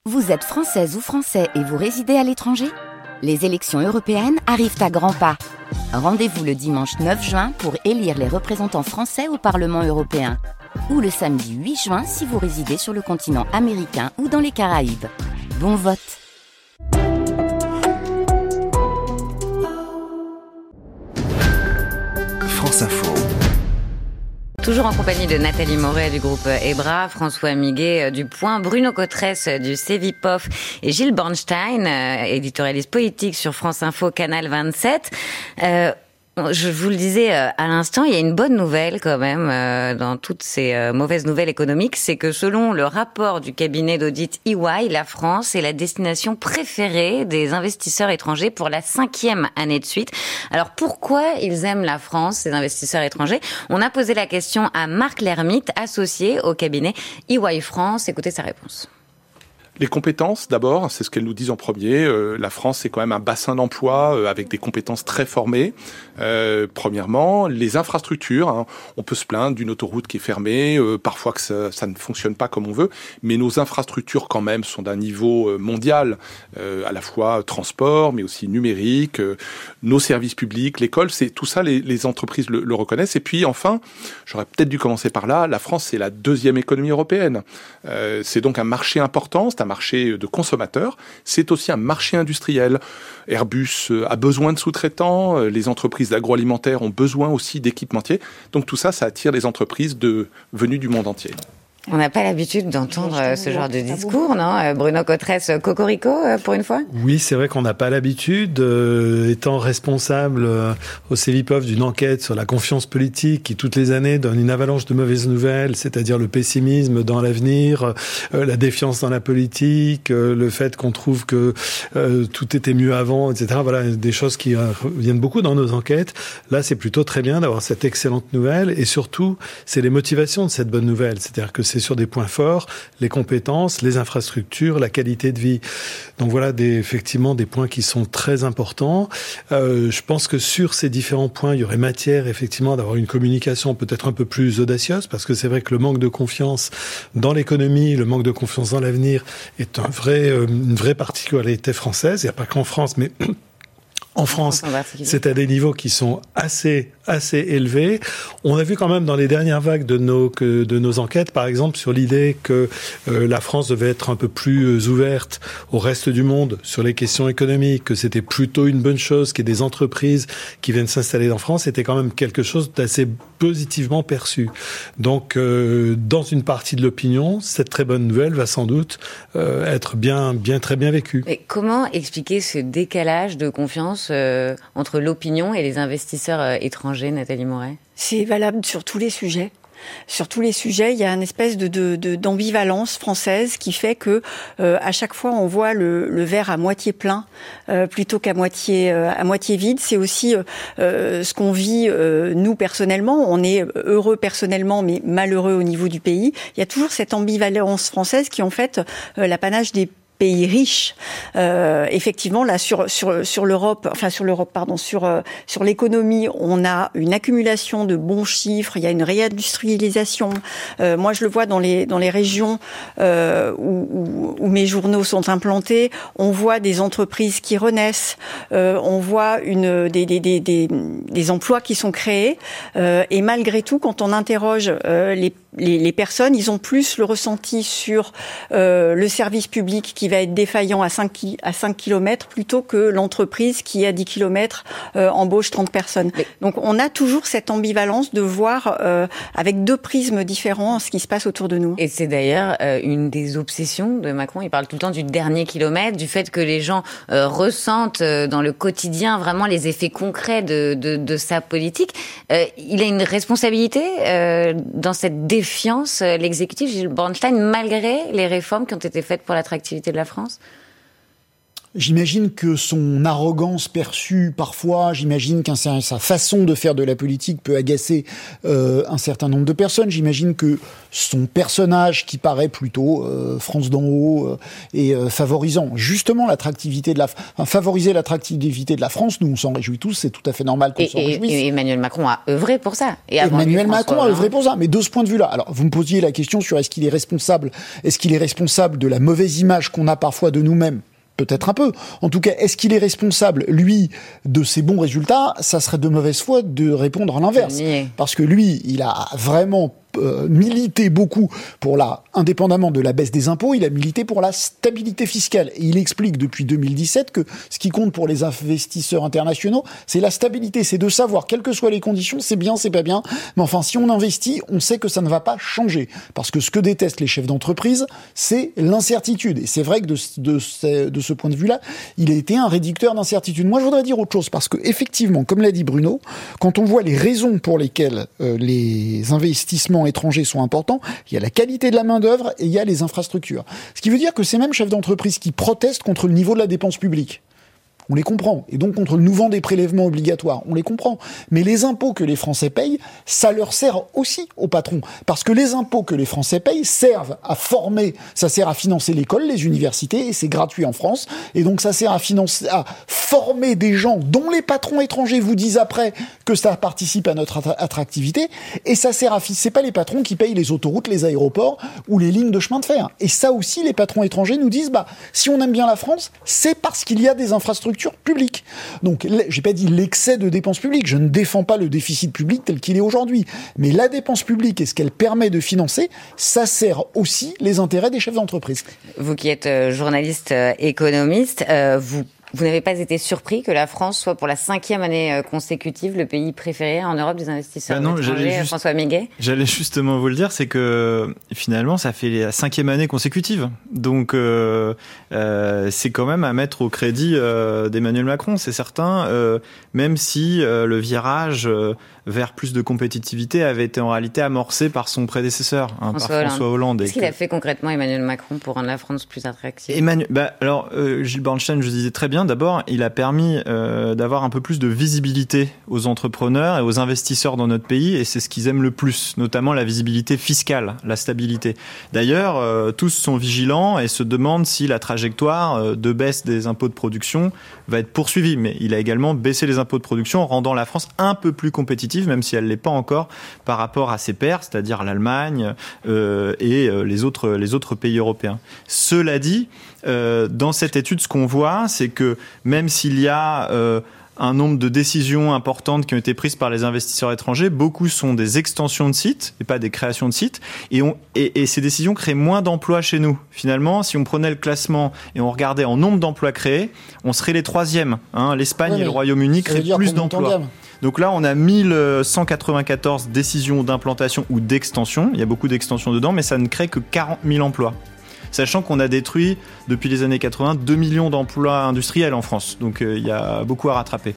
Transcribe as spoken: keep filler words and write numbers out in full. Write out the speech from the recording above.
Vous êtes française ou français et vous résidez à l'étranger ? Les élections européennes arrivent à grands pas. Rendez-vous le dimanche neuf juin pour élire les représentants français au Parlement européen. Ou le samedi huit juin si vous résidez sur le continent américain ou dans les Caraïbes. Bon vote! France Info. Toujours en compagnie de Nathalie Moret du groupe EBRA, François Miguet du Point, Bruno Cotresse du Cevipof et Gilles Bornstein, éditorialiste politique sur France Info, Canal vingt-sept. Euh, Je vous le disais à l'instant, il y a une bonne nouvelle quand même dans toutes ces mauvaises nouvelles économiques, c'est que selon le rapport du cabinet d'audit E Y, la France est la destination préférée des investisseurs étrangers pour la cinquième année de suite. Alors pourquoi ils aiment la France, ces investisseurs étrangers ? On a posé la question à Marc Lermite, associé au cabinet E Y France. Écoutez sa réponse. Les compétences, d'abord, c'est ce qu'elles nous disent en premier. Euh, la France, c'est quand même un bassin d'emploi euh, avec des compétences très formées. Euh, premièrement, les infrastructures. Hein, on peut se plaindre d'une autoroute qui est fermée, euh, parfois que ça, ça ne fonctionne pas comme on veut, mais nos infrastructures, quand même, sont d'un niveau euh, mondial, euh, à la fois transport, mais aussi numérique, euh, nos services publics, l'école, c'est tout ça, les, les entreprises le, le reconnaissent. Et puis, enfin, j'aurais peut-être dû commencer par là, la France, c'est la deuxième économie européenne. Euh, c'est donc un marché important, c'est un marché de consommateurs, c'est aussi un marché industriel. Airbus a besoin de sous-traitants, les entreprises d'agroalimentaire ont besoin aussi d'équipementiers. Donc tout ça, ça attire les entreprises de, venues du monde entier. On n'a pas l'habitude d'entendre ce genre de discours, non ? Bruno Cotresse, cocorico, pour une fois ? Oui, c'est vrai qu'on n'a pas l'habitude. Euh, étant responsable euh, au Cevipof d'une enquête sur la confiance politique qui, toutes les années, donne une avalanche de mauvaises nouvelles, c'est-à-dire le pessimisme dans l'avenir, euh, la défiance dans la politique, euh, le fait qu'on trouve que euh, tout était mieux avant, et cetera. Voilà, des choses qui euh, reviennent beaucoup dans nos enquêtes. Là, c'est plutôt très bien d'avoir cette excellente nouvelle. Et surtout, c'est les motivations de cette bonne nouvelle. C'est-à-dire que c'est sur des points forts, les compétences, les infrastructures, la qualité de vie. Donc voilà, des, effectivement, des points qui sont très importants. Euh, je pense que sur ces différents points, il y aurait matière, effectivement, d'avoir une communication peut-être un peu plus audacieuse, parce que c'est vrai que le manque de confiance dans l'économie, le manque de confiance dans l'avenir est un vrai, euh, une vraie particularité française. Il n'y a pas qu'en France, mais en France, c'est à des niveaux qui sont assez assez élevés. On a vu quand même dans les dernières vagues de nos que, de nos enquêtes, par exemple, sur l'idée que euh, la France devait être un peu plus euh, ouverte au reste du monde sur les questions économiques, que c'était plutôt une bonne chose qu'il y ait des entreprises qui viennent s'installer en France, c'était quand même quelque chose d'assez positivement perçu. Donc, euh, dans une partie de l'opinion, cette très bonne nouvelle va sans doute euh, être bien, bien, très bien vécue. Mais comment expliquer ce décalage de confiance euh, entre l'opinion et les investisseurs euh, étrangers, Nathalie Moret ? C'est valable sur tous les sujets. Sur tous les sujets, il y a une espèce de, de, de d'ambivalence française qui fait que euh, à chaque fois on voit le, le verre à moitié plein euh, plutôt qu'à moitié euh, à moitié vide. C'est aussi euh, ce qu'on vit euh, nous personnellement. On est heureux personnellement, mais malheureux au niveau du pays. Il y a toujours cette ambivalence française qui est en fait euh, l'apanage des pays riches. Euh, effectivement, là, sur sur sur l'Europe, enfin sur l'Europe, pardon, sur euh, sur l'économie, on a une accumulation de bons chiffres. Il y a une réindustrialisation. Euh, moi, je le vois dans les dans les régions euh, où, où où mes journaux sont implantés. On voit des entreprises qui renaissent. Euh, on voit une des des des des, des emplois qui sont créés. Euh, et malgré tout, quand on interroge euh, les Les, les personnes, ils ont plus le ressenti sur euh, le service public qui va être défaillant à cinq kilomètres plutôt que l'entreprise qui, à dix kilomètres, euh, embauche trente personnes. Mais... Donc, on a toujours cette ambivalence de voir euh, avec deux prismes différents ce qui se passe autour de nous. Et c'est d'ailleurs euh, une des obsessions de Macron. Il parle tout le temps du dernier kilomètre, du fait que les gens euh, ressentent euh, dans le quotidien vraiment les effets concrets de, de, de sa politique. Euh, il a une responsabilité euh, dans cette défense Défiance, l'exécutif Gilles Bornstein, malgré les réformes qui ont été faites pour l'attractivité de la France ? J'imagine que son arrogance perçue parfois, j'imagine que sa façon de faire de la politique peut agacer euh, un certain nombre de personnes. J'imagine que son personnage, qui paraît plutôt euh, France d'en haut, euh, et euh, favorisant justement l'attractivité de la, enfin, favoriser l'attractivité de la France, nous on s'en réjouit tous, c'est tout à fait normal qu'on et, s'en et, réjouisse. Et Emmanuel Macron a œuvré pour ça. Et Emmanuel Macron a œuvré pour ça. Mais de ce point de vue-là, alors vous me posiez la question sur est-ce qu'il est responsable, est-ce qu'il est responsable de la mauvaise image qu'on a parfois de nous-mêmes? Peut-être un peu. En tout cas, est-ce qu'il est responsable, lui, de ses bons résultats? Ça serait de mauvaise foi de répondre à l'inverse. Parce que lui, il a vraiment euh, milité beaucoup pour la, indépendamment de la baisse des impôts, il a milité pour la stabilité fiscale. Et il explique depuis deux mille dix-sept que ce qui compte pour les investisseurs internationaux, c'est la stabilité, c'est de savoir, quelles que soient les conditions, c'est bien, c'est pas bien, mais enfin, si on investit, on sait que ça ne va pas changer. Parce que ce que détestent les chefs d'entreprise, c'est l'incertitude. Et c'est vrai que de, de, de, de ce point de vue-là, il a été un réducteur d'incertitude. Moi, je voudrais dire autre chose, parce que effectivement, comme l'a dit Bruno, quand on voit les raisons pour lesquelles euh, les investissements étrangers sont importants, il y a la qualité de la main-d'œuvre et il y a les infrastructures. Ce qui veut dire que ces mêmes chefs d'entreprise qui protestent contre le niveau de la dépense publique, on les comprend. Et donc, contre le nouveau des prélèvements obligatoires, on les comprend. Mais les impôts que les Français payent, ça leur sert aussi aux patrons. Parce que les impôts que les Français payent servent à former, ça sert à financer l'école, les universités, et c'est gratuit en France. Et donc, ça sert à financer, à former des gens dont les patrons étrangers vous disent après que ça participe à notre attractivité. Et ça sert à, c'est pas les patrons qui payent les autoroutes, les aéroports ou les lignes de chemin de fer. Et ça aussi, les patrons étrangers nous disent, bah, si on aime bien la France, c'est parce qu'il y a des infrastructures publiques. Donc, j'ai pas dit l'excès de dépenses publiques. Je ne défends pas le déficit public tel qu'il est aujourd'hui. Mais la dépense publique et ce qu'elle permet de financer, ça sert aussi les intérêts des chefs d'entreprise. Vous qui êtes journaliste euh, économiste, euh, vous Vous n'avez pas été surpris que la France soit pour la cinquième année consécutive le pays préféré en Europe des investisseurs bah non, étrangers, juste, François Miguet? J'allais justement vous le dire, c'est que finalement ça fait la cinquième année consécutive. Donc euh, euh, c'est quand même à mettre au crédit euh, d'Emmanuel Macron, c'est certain, euh, même si euh, le virage euh, vers plus de compétitivité avait été en réalité amorcé par son prédécesseur, hein, François par Hollande. François Hollande. Qu'est-ce qu'il a fait concrètement Emmanuel Macron pour rendre la France plus attractive? Emmanuel, bah, alors euh, Gilles Bernstein, je disais très bien, d'abord, il a permis euh, d'avoir un peu plus de visibilité aux entrepreneurs et aux investisseurs dans notre pays, et c'est ce qu'ils aiment le plus, notamment la visibilité fiscale, la stabilité. D'ailleurs, euh, tous sont vigilants et se demandent si la trajectoire euh, de baisse des impôts de production va être poursuivie. Mais il a également baissé les impôts de production, rendant la France un peu plus compétitive, même si elle ne l'est pas encore, par rapport à ses pairs, c'est-à-dire l'Allemagne euh, et euh, les autres, les autres pays européens. Cela dit, euh, dans cette étude, ce qu'on voit, c'est que même s'il y a euh, un nombre de décisions importantes qui ont été prises par les investisseurs étrangers, beaucoup sont des extensions de sites et pas des créations de sites. Et, on, et, et ces décisions créent moins d'emplois chez nous. Finalement, si on prenait le classement et on regardait en nombre d'emplois créés, on serait les troisièmes. Hein. L'Espagne oui, et le Royaume-Uni créent plus d'emplois. Donc là, on a mille cent quatre-vingt-quatorze décisions d'implantation ou d'extension. Il y a beaucoup d'extensions dedans, mais ça ne crée que quarante mille emplois. Sachant qu'on a détruit, depuis les années quatre-vingts, deux millions d'emplois industriels en France. Donc euh, il y a beaucoup à rattraper.